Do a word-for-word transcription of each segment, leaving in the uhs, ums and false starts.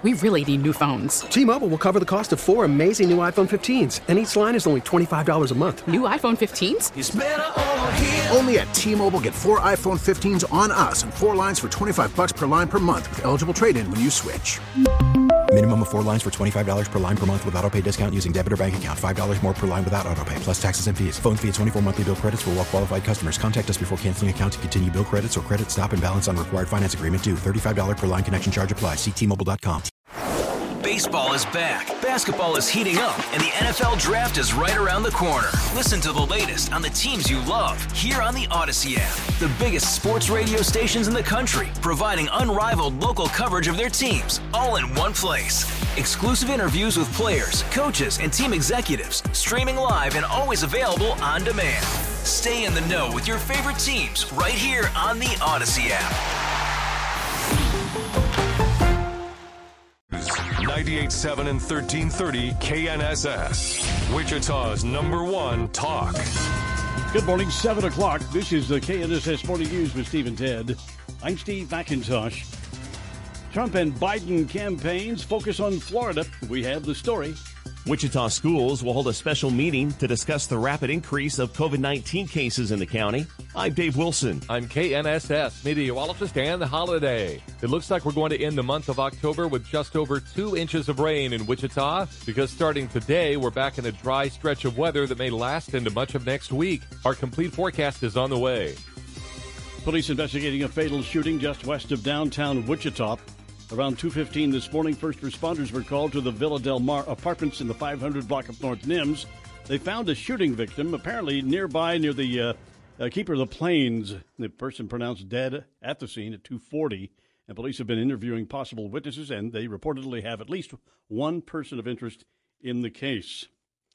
We really need new phones. T-Mobile will cover the cost of four amazing new iPhone fifteens, and each line is only twenty-five dollars a month. New iPhone fifteens? It's better over here. Only at T-Mobile, get four iPhone fifteens on us and four lines for twenty-five dollars per line per month with eligible trade-in when you switch. Minimum of four lines for twenty-five dollars per line per month with autopay discount using debit or bank account. five dollars more per line without autopay, plus taxes and fees. Phone fee at twenty-four monthly bill credits for well-qualified customers. Contact us before canceling account to continue bill credits or credit stop and balance on required finance agreement due. thirty-five dollars per line connection charge applies. See T Mobile dot com. Baseball is back, basketball is heating up, and the N F L Draft is right around the corner. Listen to the latest on the teams you love here on the Odyssey app. The biggest sports radio stations in the country, providing unrivaled local coverage of their teams, all in one place. Exclusive interviews with players, coaches, and team executives, streaming live and always available on demand. Stay in the know with your favorite teams right here on the Odyssey app. ninety-eight point seven and thirteen thirty K N S S, Wichita's number one talk. Good morning, seven o'clock. This is the K N S S Morning News with Steve and Ted. I'm Steve McIntosh. Trump and Biden campaigns focus on Florida. We have the story. Wichita schools will hold a special meeting to discuss the rapid increase of COVID nineteen cases in the county. I'm Dave Wilson. I'm K N S S meteorologist Dan Holiday. It looks like we're going to end the month of October with just over two inches of rain in Wichita, because starting today, we're back in a dry stretch of weather that may last into much of next week. Our complete forecast is on the way. Police investigating a fatal shooting just west of downtown Wichita. Around two fifteen this morning, first responders were called to the Villa Del Mar apartments in the five hundred block of North Nims. They found a shooting victim, apparently nearby near the uh, uh, Keeper of the Plains. The person pronounced dead at the scene at two forty, and police have been interviewing possible witnesses, and they reportedly have at least one person of interest in the case.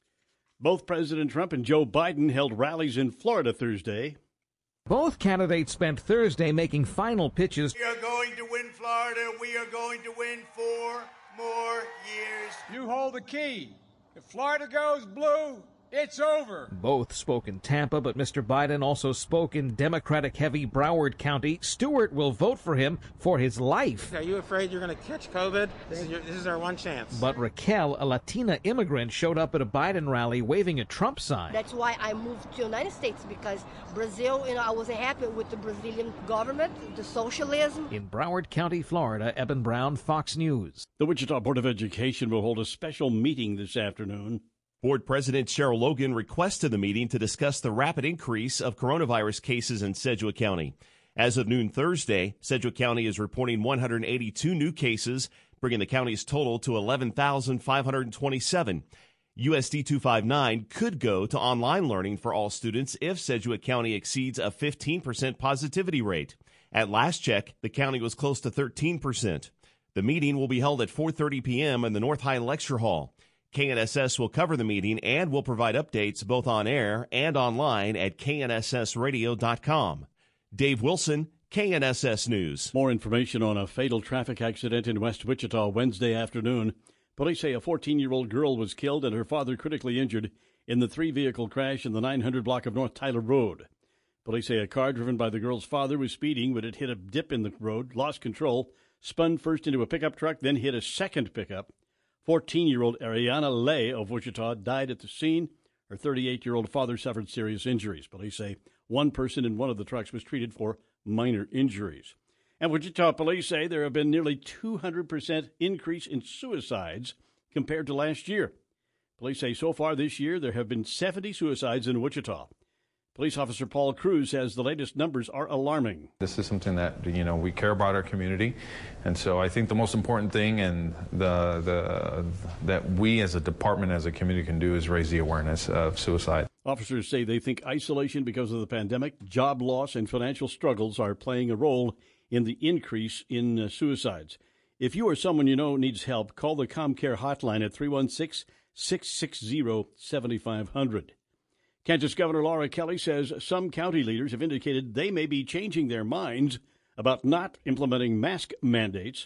Both President Trump and Joe Biden held rallies in Florida Thursday. Both candidates spent Thursday making final pitches. We are going to win Florida. We are going to win four more years. You hold the key. If Florida goes blue, it's over. Both spoke in Tampa, but Mister Biden also spoke in Democratic-heavy Broward County. Stewart will vote for him for his life. Are you afraid you're going to catch COVID? This is, your, this is our one chance. But Raquel, a Latina immigrant, showed up at a Biden rally waving a Trump sign. That's why I moved to the United States, because Brazil, you know, I wasn't happy with the Brazilian government, the socialism. In Broward County, Florida, Eben Brown, Fox News. The Wichita Board of Education will hold a special meeting this afternoon. Board President Cheryl Logan requested the meeting to discuss the rapid increase of coronavirus cases in Sedgwick County. As of noon Thursday, Sedgwick County is reporting one hundred eighty-two new cases, bringing the county's total to eleven thousand five hundred twenty-seven. U S D two fifty-nine could go to online learning for all students if Sedgwick County exceeds a fifteen percent positivity rate. At last check, the county was close to thirteen percent. The meeting will be held at four thirty p.m. in the North High Lecture Hall. K N S S will cover the meeting and will provide updates both on air and online at K N S S radio dot com. Dave Wilson, K N S S News. More information on a fatal traffic accident in West Wichita Wednesday afternoon. Police say a fourteen-year-old girl was killed and her father critically injured in the three-vehicle crash in the nine hundred block of North Tyler Road. Police say a car driven by the girl's father was speeding when it hit a dip in the road, lost control, spun first into a pickup truck, then hit a second pickup. fourteen-year-old Ariana Lay of Wichita died at the scene. Her thirty-eight-year-old father suffered serious injuries. Police say one person in one of the trucks was treated for minor injuries. And Wichita police say there have been nearly two hundred percent increase in suicides compared to last year. Police say so far this year there have been seventy suicides in Wichita. Police Officer Paul Cruz says the latest numbers are alarming. This is something that, you know, we care about our community. And so I think the most important thing and the, the that we as a department, as a community can do is raise the awareness of suicide. Officers say they think isolation because of the pandemic, job loss, and financial struggles are playing a role in the increase in uh, suicides. If you or someone you know needs help, call the ComCare hotline at three one six, six six zero, seven five zero zero. Kansas Governor Laura Kelly says some county leaders have indicated they may be changing their minds about not implementing mask mandates.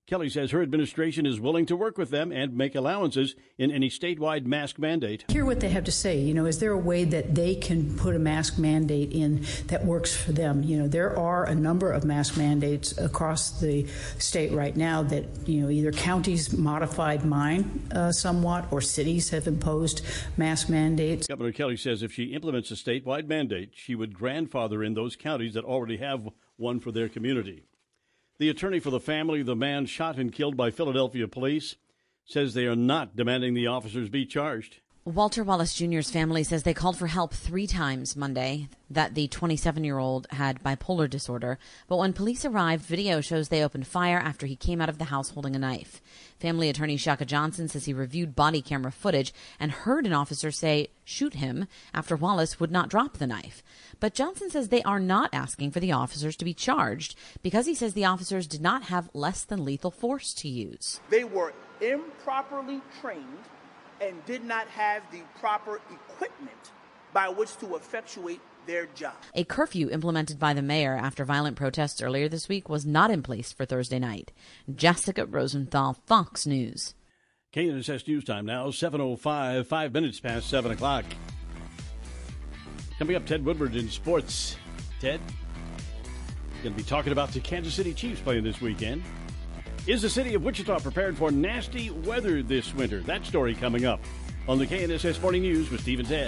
Kelly says her administration is willing to work with them and make allowances in any statewide mask mandate. Hear what they have to say. You know, is there a way that they can put a mask mandate in that works for them? You know, there are a number of mask mandates across the state right now that, you know, either counties modified mine uh, somewhat or cities have imposed mask mandates. Governor Kelly says if she implements a statewide mandate, she would grandfather in those counties that already have one for their community. The attorney for the family of the man shot and killed by Philadelphia police says they are not demanding the officers be charged. Walter Wallace Junior's family says they called for help three times Monday, that the twenty-seven-year-old had bipolar disorder. But when police arrived, video shows they opened fire after he came out of the house holding a knife. Family attorney Shaka Johnson says he reviewed body camera footage and heard an officer say, "Shoot him," after Wallace would not drop the knife. But Johnson says they are not asking for the officers to be charged because he says the officers did not have less than lethal force to use. They were improperly trained and did not have the proper equipment by which to effectuate their job. A curfew implemented by the mayor after violent protests earlier this week was not in place for Thursday night. Jessica Rosenthal, Fox News. K N S S News Time now, seven oh five, five minutes past seven o'clock. Coming up, Ted Woodward in sports. Ted, going to be talking about the Kansas City Chiefs playing this weekend. Is the city of Wichita prepared for nasty weather this winter? That story coming up on the K N S S Morning News with Steve and Ted.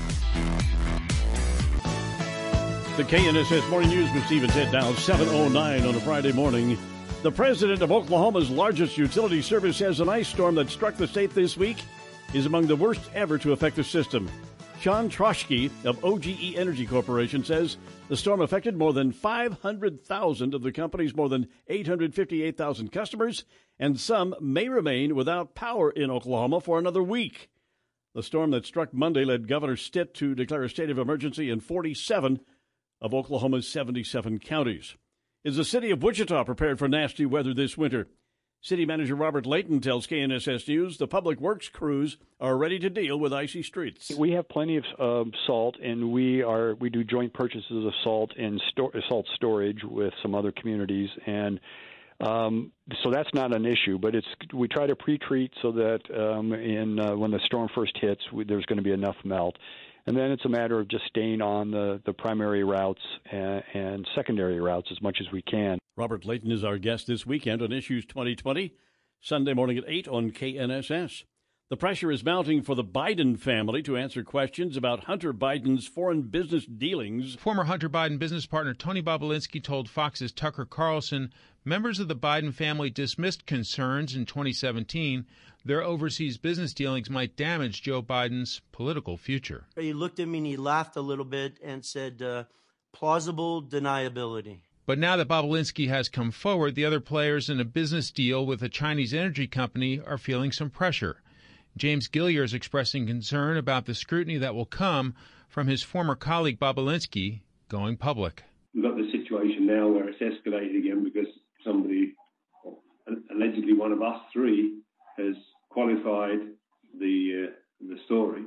The K N S S Morning News with Steve and Ted now, seven oh nine on a Friday morning. The president of Oklahoma's largest utility service says an ice storm that struck the state this week is among the worst ever to affect the system. Sean Troschke of O G E Energy Corporation says the storm affected more than five hundred thousand of the company's more than eight hundred fifty-eight thousand customers, and some may remain without power in Oklahoma for another week. The storm that struck Monday led Governor Stitt to declare a state of emergency in forty-seven of Oklahoma's seventy-seven counties. Is the city of Wichita prepared for nasty weather this winter? City Manager Robert Layton tells K N S S News the public works crews are ready to deal with icy streets. We have plenty of uh, salt, and we are we do joint purchases of salt and sto- salt storage with some other communities, and um, so that's not an issue. But it's we try to pre-treat so that um, in uh, when the storm first hits, we, there's going to be enough melt. And then it's a matter of just staying on the, the primary routes and, and secondary routes as much as we can. Robert Layton is our guest this weekend on Issues twenty twenty, Sunday morning at eight on K N S S. The pressure is mounting for the Biden family to answer questions about Hunter Biden's foreign business dealings. Former Hunter Biden business partner Tony Bobulinski told Fox's Tucker Carlson members of the Biden family dismissed concerns in twenty seventeen their overseas business dealings might damage Joe Biden's political future. He looked at me and he laughed a little bit and said, uh, plausible deniability. But now that Bobulinski has come forward, the other players in a business deal with a Chinese energy company are feeling some pressure. James Gillier is expressing concern about the scrutiny that will come from his former colleague Bobulinski going public. We've got the situation now where it's escalated again because somebody, allegedly one of us three, has qualified the uh, the story,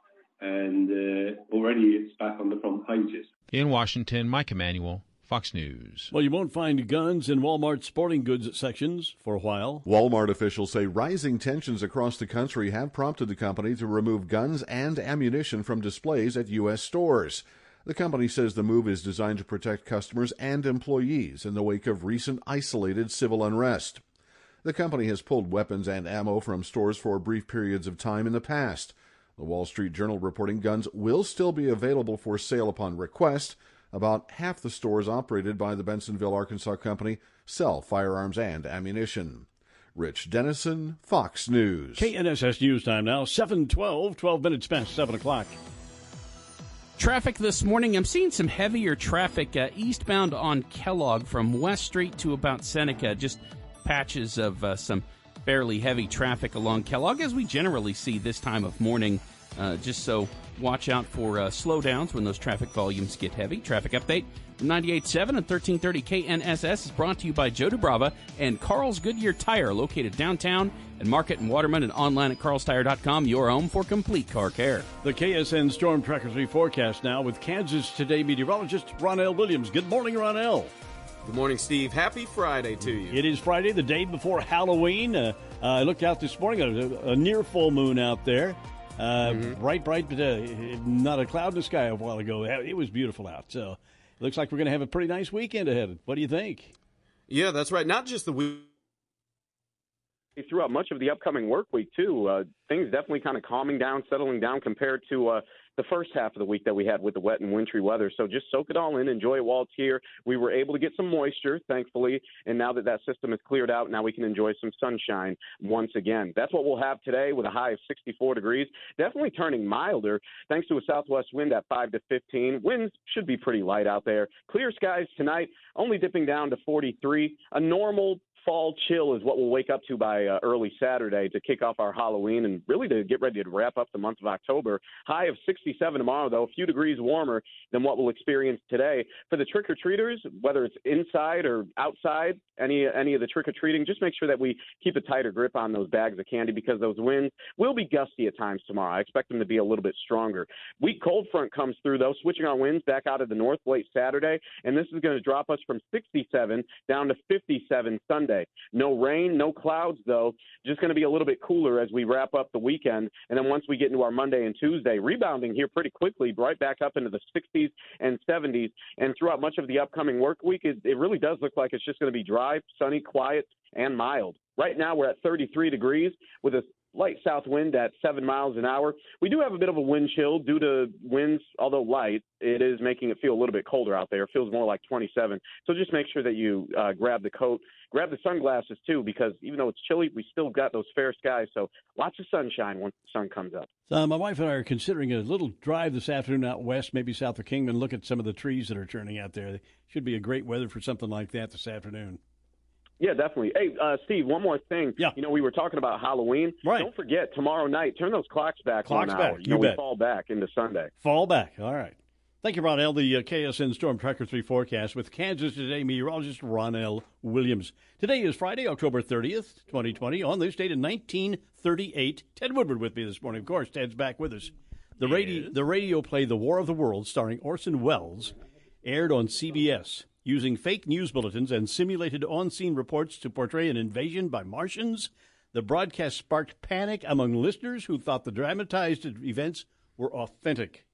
and uh, already it's back on the front pages. In Washington, Mike Emanuel, Fox News. Well, you won't find guns in Walmart's sporting goods sections for a while. Walmart officials say rising tensions across the country have prompted the company to remove guns and ammunition from displays at U S stores. The company says the move is designed to protect customers and employees in the wake of recent isolated civil unrest. The company has pulled weapons and ammo from stores for brief periods of time in the past. The Wall Street Journal reporting guns will still be available for sale upon request. About half the stores operated by the Bensenville, Arkansas company sell firearms and ammunition. Rich Dennison, Fox News. K N S S News Time now, seven twelve, twelve minutes past seven o'clock. Traffic this morning, I'm seeing some heavier traffic uh, eastbound on Kellogg from West Street to about Seneca. Just patches of uh, some fairly heavy traffic along Kellogg, as we generally see this time of morning. Uh, just so watch out for uh, slowdowns when those traffic volumes get heavy. Traffic update from ninety-eight point seven and thirteen thirty K N S S is brought to you by Joe DeBrava and Carl's Goodyear Tire, located downtown and Market and Waterman, and online at carls tire dot com, your home for complete car care. The K S N Storm Trackers reforecast now with Kansas Today meteorologist Ronell Williams. Good morning, Ronell. Good morning, Steve. Happy Friday to you. It is Friday, the day before Halloween. Uh, uh, I looked out this morning, a, a near full moon out there. Uh, mm-hmm. Bright, bright, but uh, not a cloud in the sky a while ago. It was beautiful out. So it looks like we're going to have a pretty nice weekend ahead. What do you think? Yeah, that's right. Not just the week. Throughout much of the upcoming work week, too, uh, things definitely kind of calming down, settling down compared to uh, the first half of the week that we had with the wet and wintry weather. So just soak it all in, enjoy it while it's here. We were able to get some moisture, thankfully, and now that that system is cleared out, now we can enjoy some sunshine once again. That's what we'll have today with a high of sixty-four degrees, definitely turning milder thanks to a southwest wind at five to fifteen. Winds should be pretty light out there. Clear skies tonight, only dipping down to forty-three. A normal fall chill is what we'll wake up to by uh, early Saturday to kick off our Halloween and really to get ready to wrap up the month of October. High of sixty-seven tomorrow, though, a few degrees warmer than what we'll experience today. For the trick-or-treaters, whether it's inside or outside, any any of the trick-or-treating, just make sure that we keep a tighter grip on those bags of candy because those winds will be gusty at times tomorrow. I expect them to be a little bit stronger. Weak cold front comes through, though, switching our winds back out of the north late Saturday, and this is going to drop us from sixty-seven down to fifty-seven Sunday. No rain, no clouds, though. Just going to be a little bit cooler as we wrap up the weekend. And then once we get into our Monday and Tuesday, rebounding here pretty quickly, right back up into the sixties and seventies. And throughout much of the upcoming work week, it, it really does look like it's just going to be dry, sunny, quiet, and mild. Right now we're at thirty-three degrees with a light south wind at seven miles an hour. We do have a bit of a wind chill due to winds, although light. It is making it feel a little bit colder out there. It feels more like twenty-seven. So just make sure that you uh, grab the coat, grab the sunglasses too, because even though it's chilly, we still got those fair skies. So lots of sunshine once the sun comes up. So my wife and I are considering a little drive this afternoon out west, maybe south of Kingman, look at some of the trees that are turning out there. It should be a great weather for something like that this afternoon. Yeah, definitely. Hey, uh, Steve, one more thing. Yeah. You know, we were talking about Halloween. Right. Don't forget, tomorrow night, turn those clocks back Clocks one back. hour. You, You know, bet. we fall back into Sunday. Fall back. All right. Thank you, Ron L. The uh, K S N Storm Tracker three forecast with Kansas Today meteorologist Ron L. Williams. Today is Friday, October thirtieth, twenty twenty. On this date in nineteen thirty-eight, Ted Woodward with me this morning. Of course, Ted's back with us. The, radi- the radio play The War of the Worlds, starring Orson Welles, aired on C B S. Using fake news bulletins and simulated on-scene reports to portray an invasion by Martians, the broadcast sparked panic among listeners who thought the dramatized events were authentic.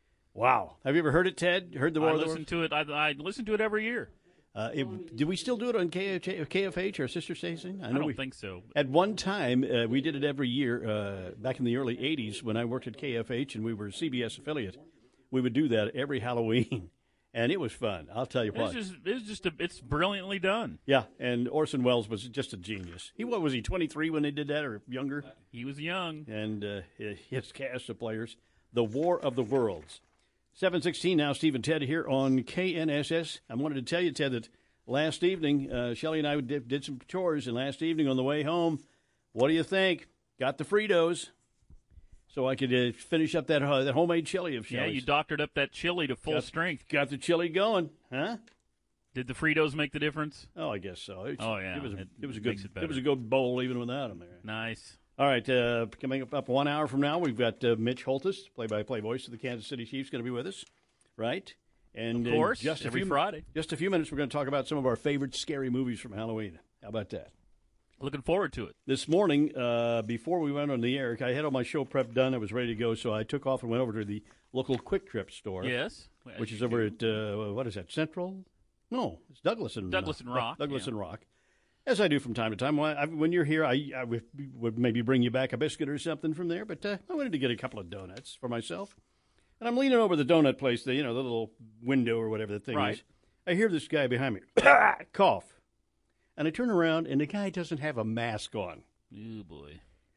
Wow. Have you ever heard it, Ted? Heard the War I of the listen to it. I, I listen to it every year. Uh, it, do we still do it on K F H, our sister station? I, don't we, think so. At one time, uh, we did it every year uh, back in the early eighties when I worked at K F H and we were a C B S affiliate. We would do that every Halloween. And it was fun. I'll tell you what. It's just, it's just, a, it's brilliantly done. Yeah, and Orson Welles was just a genius. He what was he twenty-three when they did that, or younger? He was young. And uh, his cast of players, The War of the Worlds. seven sixteen now. Steve and Ted here on K N S S. I wanted to tell you, Ted, that last evening, uh, Shelley and I did, did some chores, and last evening on the way home, what do you think? Got the Fritos. So I could uh, finish up that uh, that homemade chili of Shelley's. Yeah, you doctored up that chili to full got, strength. Got the chili going, huh? Did the Fritos make the difference? Oh, I guess so. It's, oh yeah, it was a, it, it was a it good makes it it, better. was a good bowl even without them there. Nice. All right, uh, coming up, up one hour from now, we've got uh, Mitch Holtis, play-by-play voice of the Kansas City Chiefs, going to be with us, right? And of course, in just every a few, Friday. Just a few minutes, we're going to talk about some of our favorite scary movies from Halloween. How about that? Looking forward to it. This morning, uh, before we went on the air, I had all my show prep done. I was ready to go, so I took off and went over to the local Quick Trip store. Yes. Which is over at, uh, what is that, Central? No, it's Douglas and Douglas and Rock. Douglas yeah. and Rock. As I do from time to time. When, I, when you're here, I, I would, would maybe bring you back a biscuit or something from there, but uh, I wanted to get a couple of donuts for myself. And I'm leaning over the donut place, the, you know, the little window or whatever the thing right. is. I hear this guy behind me, cough. And I turn around, and the guy doesn't have a mask on. Oh, boy.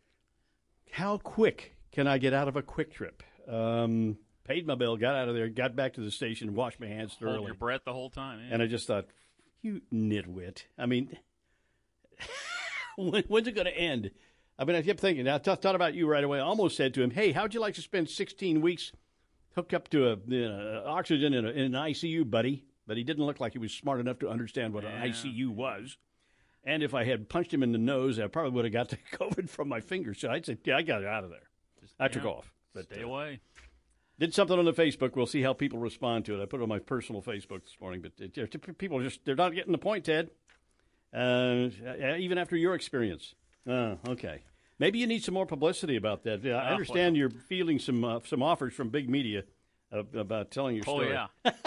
How quick can I get out of a Quick Trip? Um, paid my bill, got out of there, got back to the station, washed my hands thoroughly. Hold your breath the whole time. Yeah. And I just thought, you nitwit. I mean, when, when's it going to end? I mean, I kept thinking, I th- thought about you right away. I almost said to him, hey, how'd you like to spend sixteen weeks hooked up to a, you know, oxygen in, a, in an I C U, buddy? But he didn't look like he was smart enough to understand what yeah. an I C U was. And if I had punched him in the nose, I probably would have got the COVID from my fingers. So I'd say, yeah, I got it out of there. Just, I yeah, took off. But, stay uh, away. Did something on the Facebook. We'll see how people respond to it. I put it on my personal Facebook this morning, but it, it, people are just, they're not getting the point, Ted. Uh, even after your experience. Oh, okay. Maybe you need some more publicity about that. I oh, understand well. you're fielding some uh, some offers from big media uh, about telling your oh, story. Oh, yeah.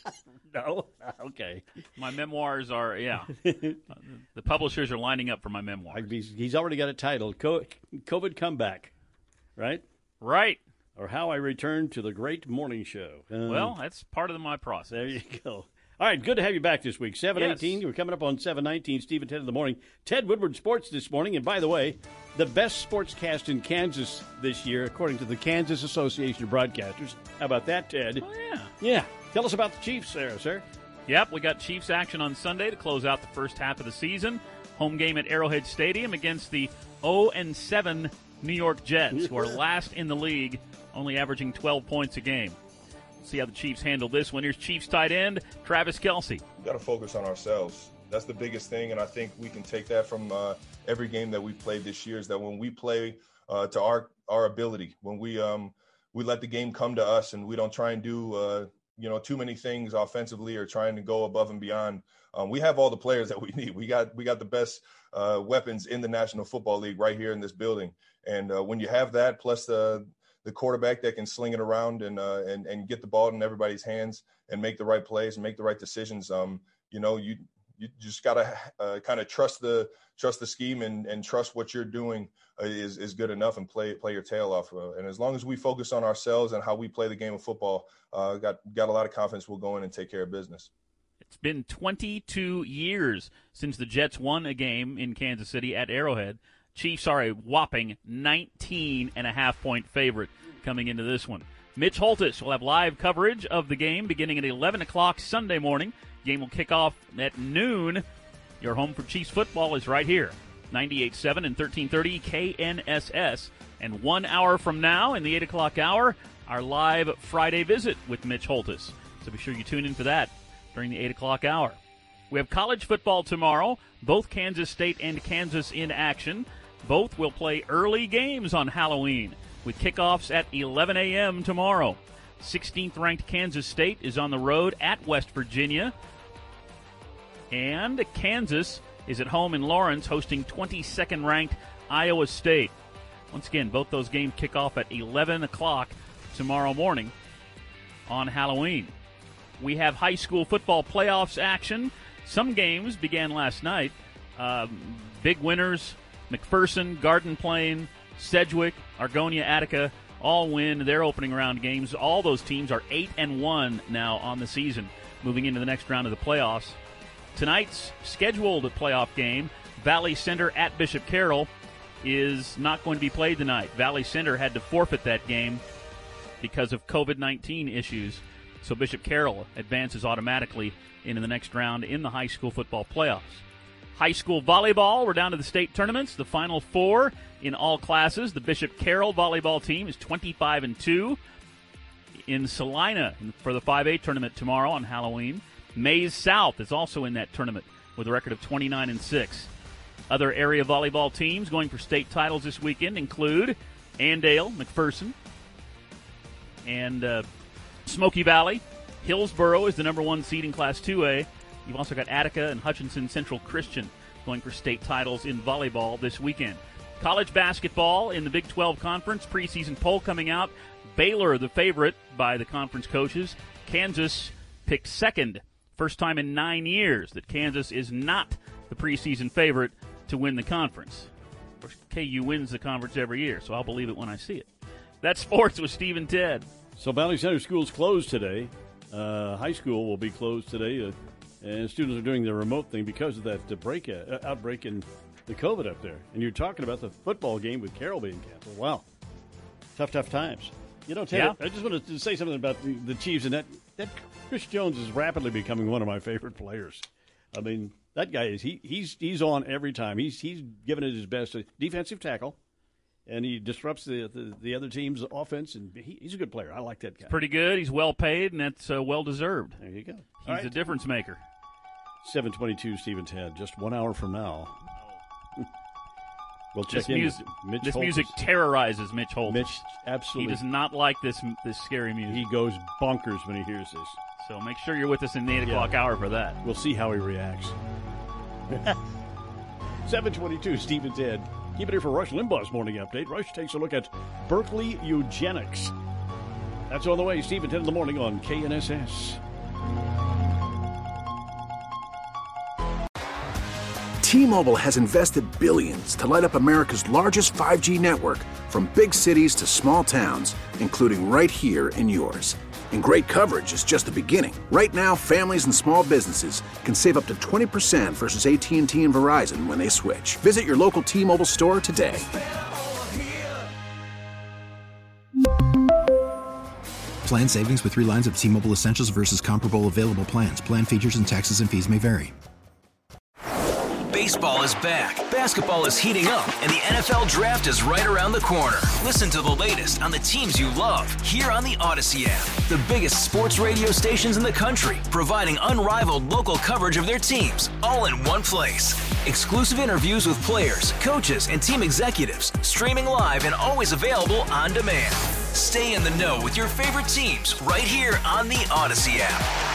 No? Okay. My memoirs are, yeah. uh, the publishers are lining up for my memoirs. He's, he's already got it titled, COVID Comeback, right? Right. Or How I Returned to the Great Morning Show. Uh, well, that's part of my process. There you go. All right, good to have you back this week. seven eighteen, yes. We're coming up on seven nineteen, Steve and Ted in the morning. Ted Woodward Sports this morning. And by the way, the best sportscast in Kansas this year, according to the Kansas Association of Broadcasters. How about that, Ted? Oh, yeah. Yeah. Tell us about the Chiefs there, sir. Yep, we got Chiefs action on Sunday to close out the first half of the season. Home game at Arrowhead Stadium against the oh and seven New York Jets, who are last in the league, only averaging twelve points a game. See how the Chiefs handle this one. Here's Chiefs tight end Travis Kelce. We've got to focus on ourselves. That's the biggest thing, and I think we can take that from uh, every game that we played this year, is that when we play uh, to our our ability, when we um we let the game come to us and we don't try and do uh, you know too many things offensively or trying to go above and beyond, um, we have all the players that we need. We got we got the best uh, weapons in the National Football League right here in this building, and uh, when you have that plus the the quarterback that can sling it around and uh, and and get the ball in everybody's hands and make the right plays and make the right decisions. Um, you know, you you just gotta uh, kind of trust the trust the scheme and, and trust what you're doing uh, is is good enough and play play your tail off. Uh, and as long as we focus on ourselves and how we play the game of football, uh, got got a lot of confidence we'll go in and take care of business. It's been twenty-two years since the Jets won a game in Kansas City at Arrowhead. Chiefs are a whopping nineteen and a half point favorite coming into this one. Mitch Holthus will have live coverage of the game beginning at eleven o'clock Sunday morning. Game will kick off at noon. Your home for Chiefs football is right here, ninety-eight point seven and thirteen thirty K N S S. And one hour from now, in the eight o'clock hour, our live Friday visit with Mitch Holthus. So be sure you tune in for that during the eight o'clock hour. We have college football tomorrow, both Kansas State and Kansas in action. Both will play early games on Halloween with kickoffs at eleven a.m. tomorrow. sixteenth-ranked Kansas State is on the road at West Virginia. And Kansas is at home in Lawrence hosting twenty-second-ranked Iowa State. Once again, both those games kick off at eleven o'clock tomorrow morning on Halloween. We have high school football playoffs action. Some games began last night. Um, big winners. McPherson, Garden Plain, Sedgwick, Argonia, Attica all win their opening round games. All those teams are eight and one now on the season, moving into the next round of the playoffs. Tonight's scheduled playoff game, Valley Center at Bishop Carroll, is not going to be played tonight. Valley Center had to forfeit that game because of covid nineteen issues, so Bishop Carroll advances automatically into the next round in the high school football playoffs. High school volleyball, we're down to the state tournaments. The final four in all classes. The Bishop Carroll volleyball team is twenty-five and two. In Salina for the five A tournament tomorrow on Halloween. Mays South is also in that tournament with a record of twenty-nine and six. Other area volleyball teams going for state titles this weekend include Andale, McPherson, and uh, Smoky Valley. Hillsboro is the number one seed in Class two A. You've also got Attica and Hutchinson Central Christian going for state titles in volleyball this weekend. College basketball in the Big twelve Conference, preseason poll coming out. Baylor, the favorite by the conference coaches. Kansas picked second. First time in nine years that Kansas is not the preseason favorite to win the conference. Of course, K U wins the conference every year, so I'll believe it when I see it. That's sports with Steve and Ted. So Valley Center School's closed today. Uh, high school will be closed today. Uh, And students are doing the remote thing because of that uh, break uh, outbreak in the COVID up there. And you're talking about the football game with Carroll being canceled. Wow. Tough, tough times. You know, Ted, yeah. I just wanted to say something about the, the Chiefs. And that, that Chris Jones is rapidly becoming one of my favorite players. I mean, that guy is he he's he's on every time. He's he's giving it his best. Defensive tackle. And he disrupts the, the, the other team's offense, and he, he's a good player. I like that guy. He's pretty good. He's well paid, and that's uh, well deserved. There you go. He's right. A difference maker. seven twenty-two, Steve and Ted, just one hour from now. We'll check this in. Music, Mitch this Holthus. music terrorizes Mitch Holthus. Mitch, absolutely. He does not like this this scary music. He goes bonkers when he hears this. So make sure you're with us in the eight Yeah. o'clock hour for that. We'll see how he reacts. seven twenty-two, Steve and Ted. Keep it here for Rush Limbaugh's Morning Update. Rush takes a look at Berkeley eugenics. That's on the way. Steve and Ted in the morning on K N S S. T-Mobile has invested billions to light up America's largest five G network, from big cities to small towns, including right here in yours. And great coverage is just the beginning. Right now, families and small businesses can save up to twenty percent versus A T and T and Verizon when they switch. Visit your local T-Mobile store today. Plan savings with three lines of T-Mobile Essentials versus comparable available plans. Plan features and taxes and fees may vary. Baseball is back, basketball is heating up, and the N F L Draft is right around the corner. Listen to the latest on the teams you love here on the Odyssey app. The biggest sports radio stations in the country, providing unrivaled local coverage of their teams, all in one place. Exclusive interviews with players, coaches, and team executives, streaming live and always available on demand. Stay in the know with your favorite teams right here on the Odyssey app.